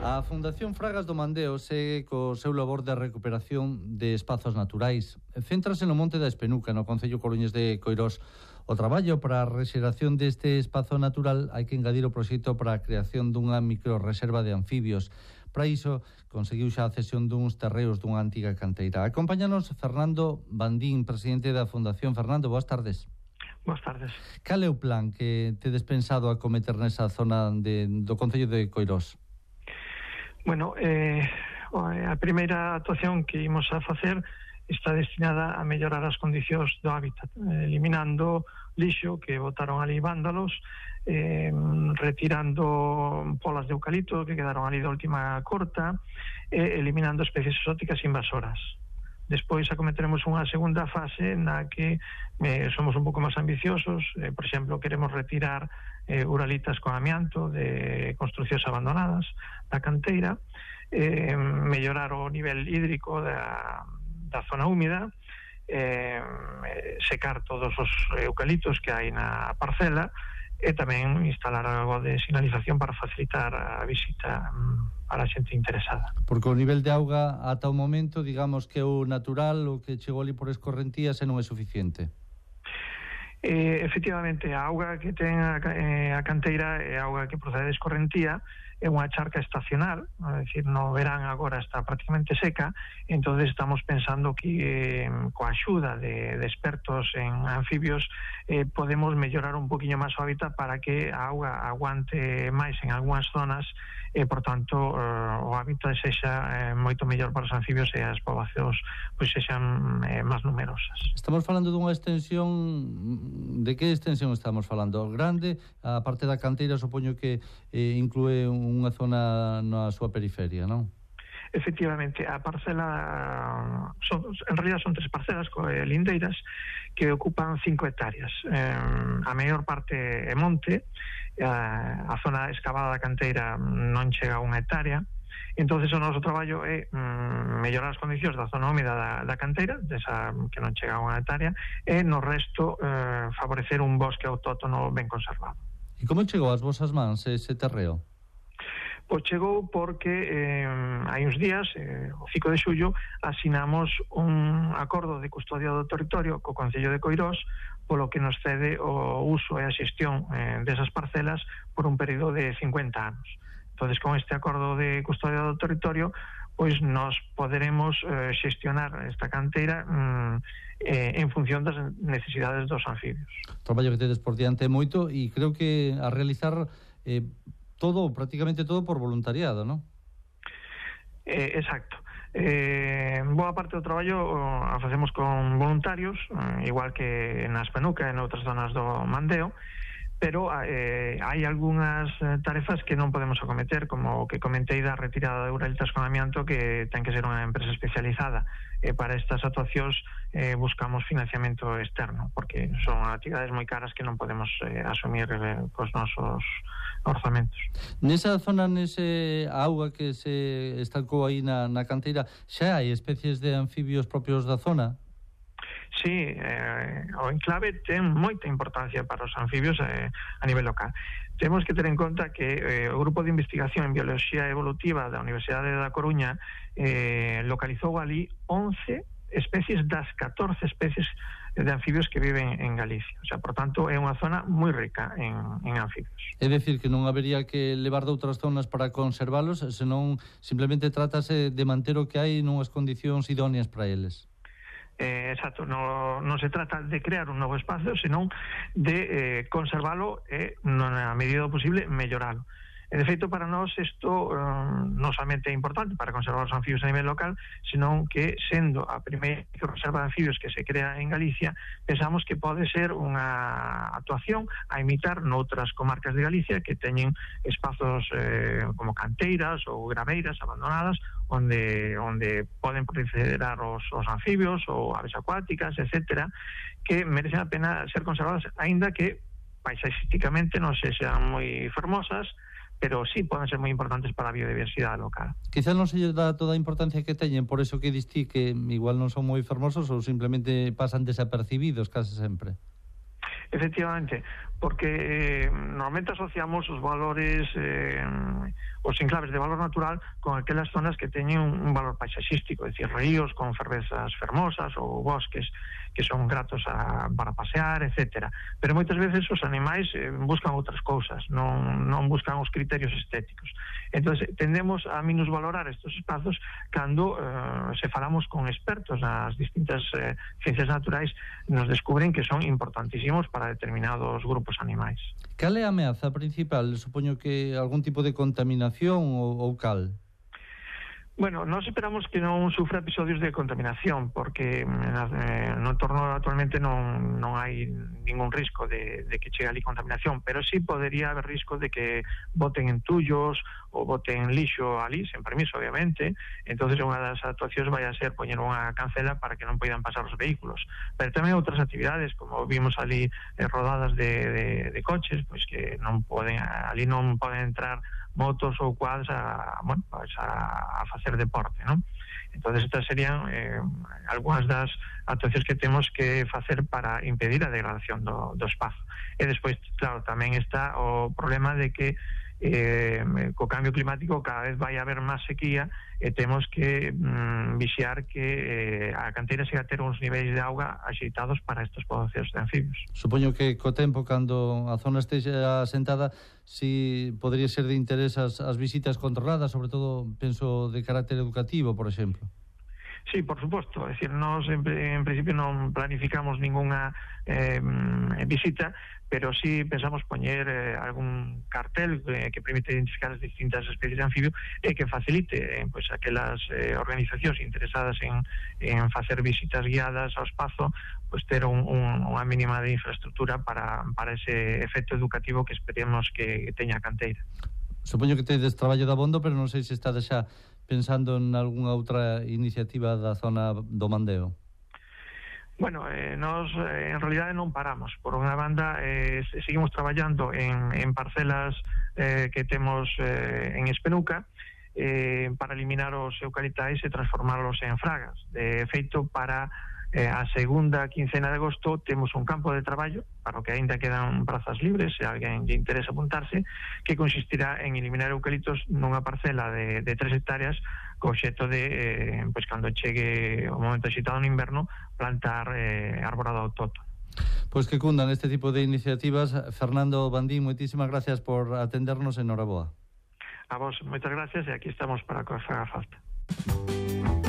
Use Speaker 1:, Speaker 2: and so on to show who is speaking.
Speaker 1: A Fundación Fragas do Mandeo segue co seu labor de recuperación de espazos naturais. Céntrase no Monte da Espenuca, no concello coruñés de Coirós. O traballo para a rexeración deste espazo natural hai que engadir o proxecto para a creación dunha microreserva de anfibios. Para iso, conseguiu xa a cesión duns terreos dunha antiga canteira. Acompáñanos Fernando Bandín, presidente da Fundación. Fernando, boas tardes.
Speaker 2: Boas tardes.
Speaker 1: Cal é o plan que tedes pensado acometer nesa zona do concello de Coirós?
Speaker 2: Bueno, a primeira actuación que imos a facer está destinada a mellorar as condicións do hábitat, eliminando lixo que botaron ali vándalos, retirando polas de eucalipto que quedaron ali da última corta, eliminando especies exóticas invasoras. Despois acometeremos unha segunda fase na que somos un pouco máis ambiciosos. Por exemplo, queremos retirar uralitas con amianto de construcións abandonadas da canteira, mellorar o nivel hídrico da zona húmida, secar todos os eucaliptos que hai na parcela e tamén instalar algo de sinalización para facilitar a visita para a xente interesada.
Speaker 1: Porque o nivel de auga ata o momento, digamos que o natural, o que chegou ali por escorrentía, se non é suficiente.
Speaker 2: Efectivamente, a auga que ten a canteira é a auga que procede de escorrentía, é unha charca estacional, é dicir, no verán agora está prácticamente seca, entonces estamos pensando que coa axuda de expertos en anfibios podemos mellorar un poquinho máis o hábitat para que a auga aguante máis en algunhas zonas e, por tanto, o hábitat sexa moito mellor para os anfibios e as poboacións pois sexan máis numerosas.
Speaker 1: Estamos falando dunha extensión. De que extensión estamos falando? Grande? A parte da canteira supoño que inclúe unha zona na súa periferia, non?
Speaker 2: Efectivamente, a parcela en realidad son 3 parcelas lindeiras que ocupan 5 hectáreas. A maior parte é monte, a zona excavada da canteira non chega a 1 hectárea. Entonces o noso traballo é mellorar as condicións da zona húmida da canteira, desa que non chega a 1 hectárea, e no resto favorecer un bosque autóctono ben conservado.
Speaker 1: E como chegou ás vosas mans ese terreo?
Speaker 2: Pois chegou porque hai uns días, o 5 de xullo, asinamos un acordo de custodia do territorio co Concello de Coirós, polo que nos cede o uso e a xestión desas parcelas por un período de 50 anos. Entonces, con este acordo de custodia do territorio, pois nos poderemos xestionar esta canteira en función das necesidades dos anfibios.
Speaker 1: O traballo que tedes por diante é moito e creo que a realizar prácticamente todo por voluntariado, non?
Speaker 2: Exacto. Boa parte do traballo a facemos con voluntarios, igual que na Espenuca e noutras zonas do Mandeo, pero hai algunhas tarefas que non podemos acometer, como o que comentei da retirada de uralitas con amianto, que ten que ser unha empresa especializada. Para estas actuacións buscamos financiamento externo, porque son actividades moi caras que non podemos asumir cos nosos orzamentos.
Speaker 1: Nesa zona, nese auga que se estancou aí na canteira, xa hai especies de anfibios propios da zona?
Speaker 2: Sí, o enclave ten moita importancia para os anfibios a nivel local. Temos que ter en conta que o Grupo de Investigación en Biología Evolutiva da Universidade da Coruña localizou ali 11 especies das 14 especies de anfibios que viven en Galicia. O sea, por tanto, é unha zona moi rica en anfibios.
Speaker 1: É dicir, que non habería que levar de outras zonas para conservalos, senón simplemente trátase de manter o que hai nunhas condicións idóneas para eles.
Speaker 2: Exacto, non se trata de crear un novo espacio, senón de conservalo e, na medida do posible, melloralo. E, de feito, para nós isto non somente é importante para conservar os anfibios a nivel local, senón que, sendo a primeira reserva de anfibios que se crea en Galicia, pensamos que pode ser unha actuación a imitar noutras comarcas de Galicia que teñen espazos como canteiras ou graveiras abandonadas, onde poden proliferar os anfibios ou aves acuáticas, etcétera, que merecen a pena ser conservadas, aínda que paisaxísticamente non sexan moi fermosas, pero sí poden ser moi importantes para a biodiversidade local.
Speaker 1: Quizás non se lle dá toda a importancia que teñen, por eso que distí que igual non son moi fermosos ou simplemente pasan desapercibidos case sempre.
Speaker 2: Efectivamente, porque normalmente asociamos os valores, os enclaves de valor natural con aquelas zonas que teñen un valor paisaxístico, é dicir, ríos con fervezas fermosas ou bosques que son gratos para pasear, etcétera. Pero moitas veces os animais buscan outras cousas, non buscan os criterios estéticos. Entón, tendemos a minusvalorar estes espazos cando se falamos con expertos nas distintas ciencias naturais, nos descubren que son importantísimos para determinados grupos animais.
Speaker 1: Cal é a ameaza principal? Supoño que algún tipo de contaminación ou cal?
Speaker 2: Bueno, nós esperamos que non sufra episodios de contaminación, porque no entorno actualmente non hai ningún risco de que chegue ali contaminación, pero sí podería haber risco de que boten entullos ou boten lixo ali, sen permiso, obviamente. Entonces, unha das actuacións vai a ser poñer unha cancela para que non poidan pasar os vehículos. Pero tamén outras actividades, como vimos ali, rodadas de coches, pois que non poden, ali non poden entrar motos ou quads a facer deporte, non? Entón, estas serían algunhas das actuacións que temos que facer para impedir a degradación do espazo. E despois, claro, tamén está o problema de que co cambio climático cada vez vai haber máis sequía e temos que vixiar que a canteira se a ter uns niveis de auga axeitados para estes poboacións de anfibios.
Speaker 1: Supoño que co tempo, cando a zona estexa asentada, si podría ser de interés as visitas controladas, sobre todo, penso, de carácter educativo, por exemplo.
Speaker 2: Sí, por suposto. É dicir, nós en principio non planificamos ninguna visita, pero sí pensamos poñer algún cartel que permite identificar as distintas especies de anfibio e que facilite pois aquelas organizacións interesadas en facer visitas guiadas ao espazo, pois ter unha mínima de infraestructura para ese efecto educativo que esperemos que teña a canteira.
Speaker 1: Supoño que tedes traballo de abondo, pero non sei se estades xa pensando en algunha outra iniciativa da zona do Mandeo.
Speaker 2: Bueno, nós en realidade non paramos. Por unha banda, seguimos traballando en parcelas que temos en Espenuca para eliminar os eucaliptais e transformarlos en fragas. De feito, para a segunda quincena de agosto temos un campo de traballo para o que aínda quedan prazas libres, se alguén lle interesa apuntarse, que consistirá en eliminar eucaliptos nunha parcela de 3 hectáreas co obxecto de, pois cando chegue o momento axitado no inverno, plantar arborado autóctono.
Speaker 1: Pois que cundan este tipo de iniciativas. Fernando Bandín, moitísimas gracias por atendernos en Noraboa.
Speaker 2: A vos, moitas gracias, e aquí estamos para que os faga falta.